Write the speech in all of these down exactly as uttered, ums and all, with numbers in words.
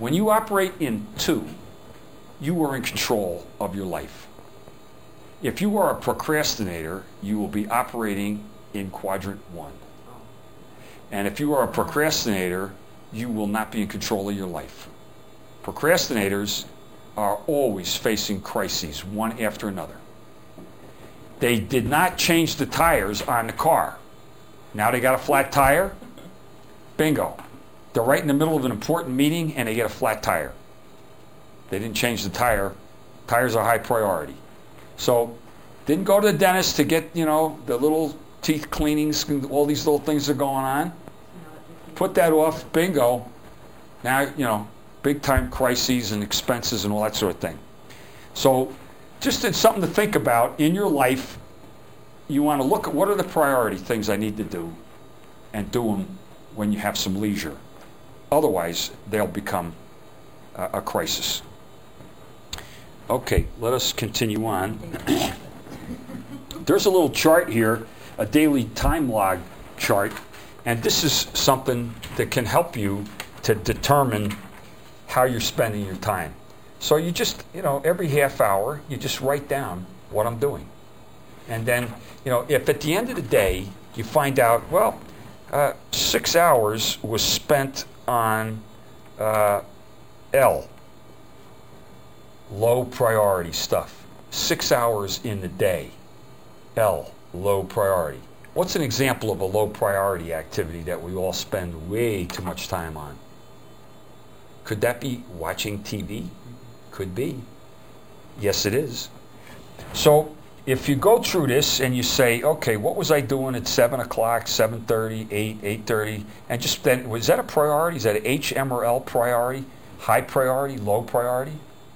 When you operate in two, you are in control of your life. If you are a procrastinator, you will be operating in quadrant one. And if you are a procrastinator, you will not be in control of your life. Procrastinators are always facing crises, one after another. They did not change the tires on the car. Now they got a flat tire. Bingo. They're right in the middle of an important meeting and they get a flat tire. They didn't change the tire. Tires are high priority. So, didn't go to the dentist to get, you know, the little teeth cleanings, all these little things are going on. Put that off, bingo. Now, you know, big time crises and expenses and all that sort of thing. So, just it's something to think about in your life. You want to look at what are the priority things I need to do and do them when you have some leisure. Otherwise, they'll become a, a crisis. Okay, let us continue on. There's a little chart here, a daily time log chart, and this is something that can help you to determine how you're spending your time. So you just, you know, every half hour, you just write down what I'm doing. And then, you know, if at the end of the day, you find out, well, uh, six hours was spent on uh, L, low priority stuff. Six hours in the day, L, low priority. What's an example of a low priority activity that we all spend way too much time on? Could that be watching T V? Could be. Yes, it is. So if you go through this and you say, okay, what was I doing at seven o'clock, seven thirty, eight, eight thirty, and just then, was that a priority? Is that an H, M, or L priority? High priority, low priority?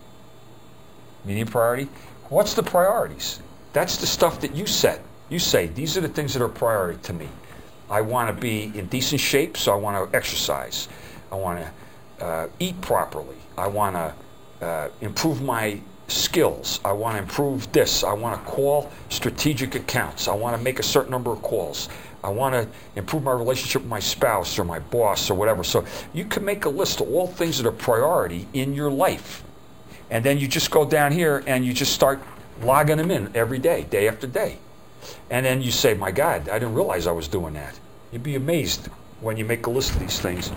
Medium priority? What's the priorities? That's the stuff that you set. You say, these are the things that are priority to me. I want to be in decent shape, so I want to exercise. I want to uh, eat properly. I want to uh, improve my skills. I want to improve this. I want to call strategic accounts. I want to make a certain number of calls. I want to improve my relationship with my spouse or my boss or whatever. So you can make a list of all things that are priority in your life. And then you just go down here and you just start logging them in every day, day after day. And then you say, my God, I didn't realize I was doing that. You'd be amazed when you make a list of these things.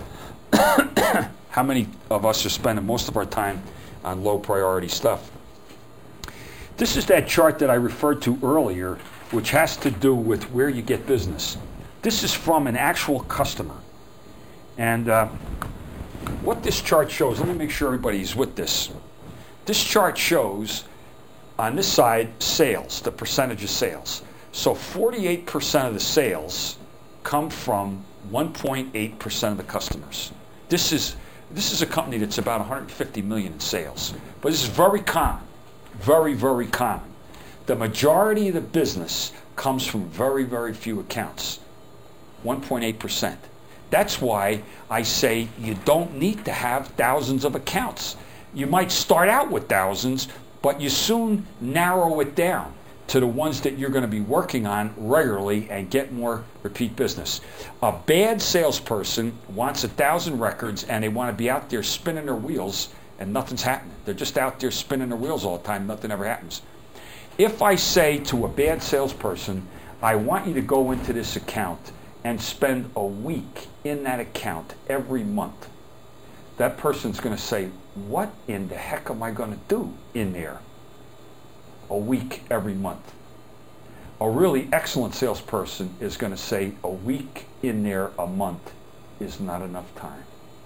How many of us are spending most of our time on low priority stuff? This is that chart that I referred to earlier, which has to do with where you get business. This is from an actual customer. And uh, what this chart shows, let me make sure everybody's with this. This chart shows on this side sales, the percentage of sales. So forty-eight percent of the sales come from one point eight percent of the customers. This is this is a company that's about one hundred fifty million in sales. But this is very common, very, very common. The majority of the business comes from very, very few accounts, one point eight percent. That's why I say you don't need to have thousands of accounts. You might start out with thousands, but you soon narrow it down to the ones that you're going to be working on regularly and get more repeat business. A bad salesperson wants a thousand records and they want to be out there spinning their wheels and nothing's happening. They're just out there spinning their wheels all the time, nothing ever happens. If I say to a bad salesperson, I want you to go into this account and spend a week in that account every month, that person's going to say, what in the heck am I going to do in there a week every month? A really excellent salesperson is going to say a week in there a month is not enough time.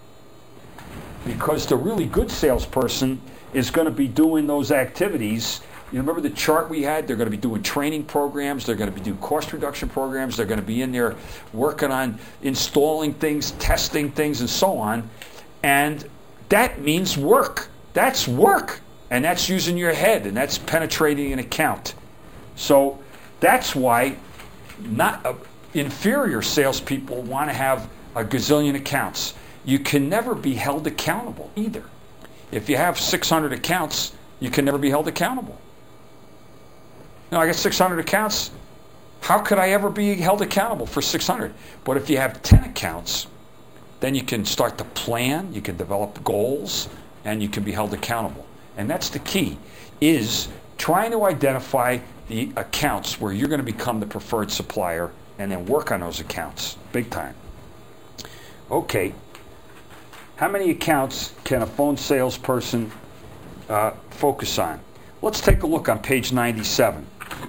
Because the really good salesperson is going to be doing those activities. You remember the chart we had? They're going to be doing training programs. They're going to be doing cost reduction programs. They're going to be in there working on installing things, testing things, and so on. And that means work. That's work. And that's using your head, and that's penetrating an account. So that's why not uh, inferior salespeople want to have a gazillion accounts. You can never be held accountable either. If you have six hundred accounts, you can never be held accountable. You know, I got six hundred accounts. How could I ever be held accountable for six hundred? But if you have ten accounts, then you can start to plan, you can develop goals, and you can be held accountable. And that's the key, is trying to identify the accounts where you're going to become the preferred supplier and then work on those accounts big time. Okay, how many accounts can a phone salesperson uh, focus on? Let's take a look on page ninety-seven.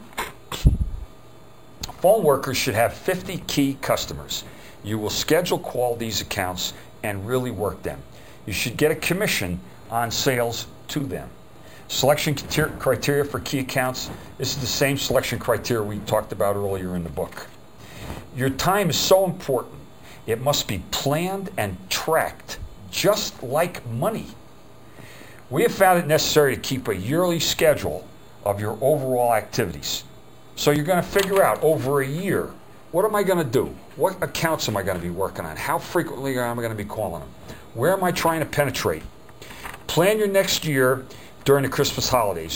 Phone workers should have fifty key customers. You will schedule call these accounts and really work them. You should get a commission on sales to them. Selection criteria for key accounts. This is the same selection criteria we talked about earlier in the book. Your time is so important. It must be planned and tracked, just like money. We have found it necessary to keep a yearly schedule of your overall activities. So you're going to figure out over a year, what am I going to do? What accounts am I going to be working on? How frequently am I going to be calling them? Where am I trying to penetrate? Plan your next year during the Christmas holidays.